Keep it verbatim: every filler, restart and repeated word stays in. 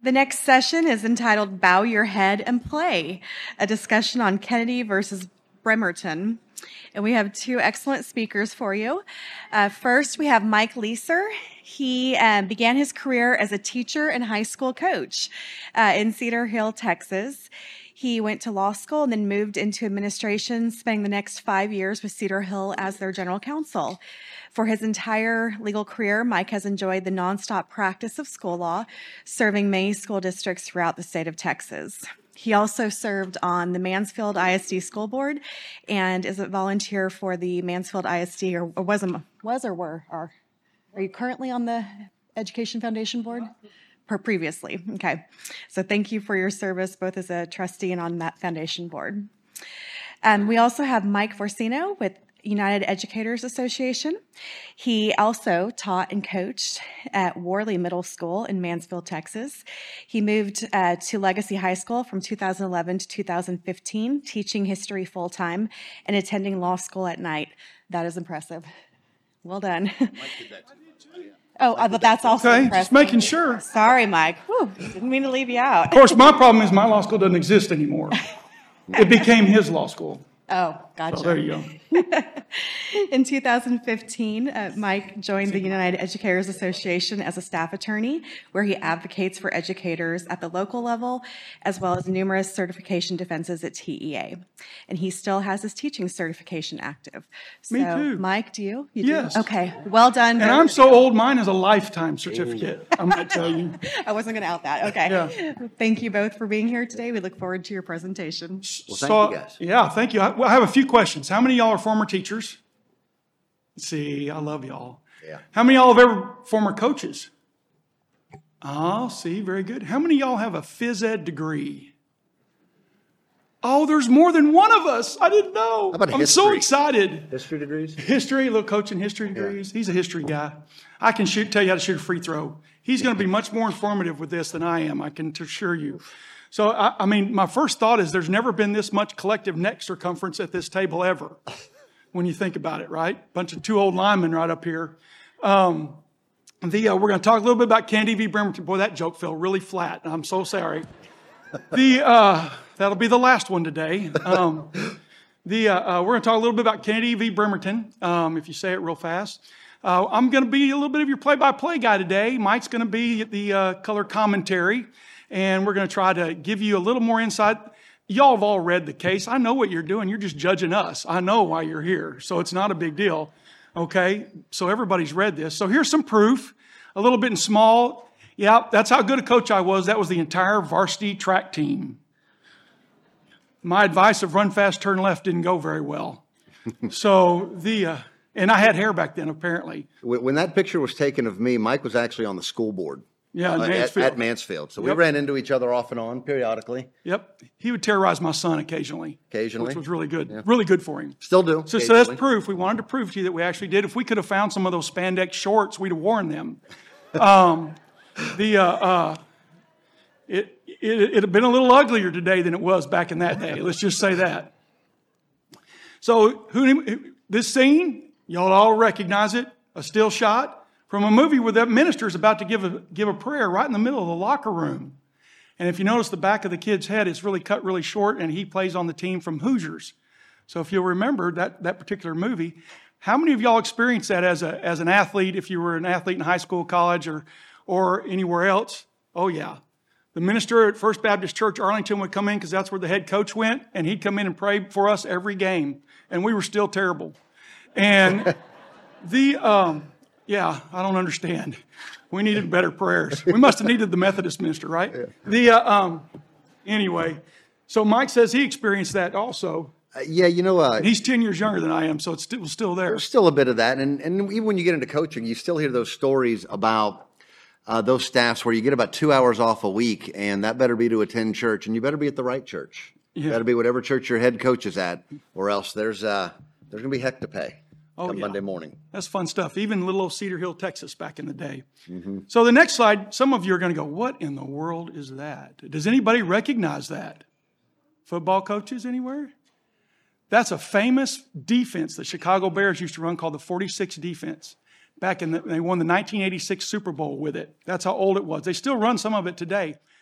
The next session is entitled Bow Your Head and Play, a discussion on Kennedy versus Bremerton. And we have two excellent speakers for you. Uh, first, we have Mike Leeser. He um, began his career as a teacher and high school coach uh, in Cedar Hill, Texas. He went to law school and then moved into administration, spending the next five years with Cedar Hill as their general counsel. For his entire legal career, Mike has enjoyed the nonstop practice of school law, serving many school districts throughout the state of Texas. He also served on the Mansfield I S D School Board and is a volunteer for the Mansfield I S D, or, or was, a, was or were, are, are you currently on the Education Foundation Board? Per previously, okay. So thank you for your service, both as a trustee and on that foundation board. Um, we also have Mike Forsino with United Educators Association. He also taught and coached at Worley Middle School in Mansfield, Texas. He moved uh, to Legacy High School from two thousand eleven to two thousand fifteen, teaching history full-time and attending law school at night. That is impressive. Well done. Oh, uh, but that's also okay, impressive. Just making sure. Sorry, Mike. Whew, didn't mean to leave you out. Of course, my problem is my law school doesn't exist anymore. It became his law school. Oh, gotcha. So there you go. In two thousand fifteen, uh, Mike joined the United Educators Association as a staff attorney, where he advocates for educators at the local level, as well as numerous certification defenses at T E A. And he still has his teaching certification active. So, Me too. Mike, do you? you Yes. Do? Okay. Well done. And I'm so old, mine is a lifetime certificate. I'm going to tell you. I wasn't going to out that. Okay. Yeah. Thank you both for being here today. We look forward to your presentation. Well, thank so, you guys. Yeah, thank you. I, well, I have a few questions. How many of y'all are former teachers? Let's see, I love y'all. Yeah. How many of y'all have ever former coaches? Oh, see, very good. How many of y'all have a phys ed degree? Oh, there's more than one of us. I didn't know. How about I'm history? so excited. History degrees? History, a little coaching history degrees. He's a history guy. I can shoot, tell you how to shoot a free throw. He's going to be much more informative with this than I am, I can assure you. So, I, I mean, my first thought is there's never been this much collective neck circumference at this table ever, when you think about it, right? Bunch of two old linemen right up here. Um, the uh, We're going to talk a little bit about Kennedy v. Bremerton. Boy, that joke fell really flat. I'm so sorry. The uh, That'll be the last one today. Um, the uh, uh, we're going to talk a little bit about Kennedy v. Bremerton, um, if you say it real fast. Uh, I'm going to be a little bit of your play-by-play guy today. Mike's going to be the uh, color commentary. And we're going to try to give you a little more insight. Y'all have all read the case. I know what you're doing. You're just judging us. I know why you're here. So it's not a big deal. Okay? So everybody's read this. So here's some proof. A little bit in small. Yeah, that's how good a coach I was. That was the entire varsity track team. My advice of run fast, turn left didn't go very well. So the, uh, and I had hair back then, apparently. When that picture was taken of me, Mike was actually on the school board. Yeah, in uh, Mansfield. At, at Mansfield. So Yep. we ran into each other off and on periodically. Yep. He would terrorize my son occasionally. Occasionally. Which was really good. Really good for him. Still do. So, so that's occasionally. proof. We wanted to prove to you that we actually did. If we could have found some of those spandex shorts, we'd have worn them. Um, the uh, uh, it, it it'd have been a little uglier today than it was back in that day. Let's just say that. So who this scene, y'all all recognize it, a still shot from a movie where that minister is about to give a give a prayer right in the middle of the locker room. And if you notice the back of the kid's head, it's really cut really short, and he plays on the team from Hoosiers. So if you'll remember that, that particular movie, how many of y'all experienced that as a as an athlete, if you were an athlete in high school, college, or or anywhere else? Oh, yeah. The minister at First Baptist Church Arlington would come in because that's where the head coach went, and he'd come in and pray for us every game, and we were still terrible. And the... Um, Yeah, I don't understand. We needed better prayers. We must have needed the Methodist minister, right? Yeah. The uh, um, anyway, so Mike says he experienced that also. Uh, yeah, you know, uh, And he's ten years younger than I am, so it's still still there. there's still a bit of that. And, and even when you get into coaching, you still hear those stories about uh, those staffs where you get about two hours off a week, and that better be to attend church, and you better be at the right church. Yeah. You better be whatever church your head coach is at, or else there's uh, there's going to be heck to pay. Oh, come yeah. Monday morning. That's fun stuff. Even little old Cedar Hill, Texas, back in the day. Mm-hmm. So the next slide, some of you are going to go, what in the world is that? Does anybody recognize that? Football coaches anywhere? That's a famous defense the Chicago Bears used to run called the forty-six defense. back in the, they won the nineteen eighty-six Super Bowl with it. That's how old it was. They still run some of it today.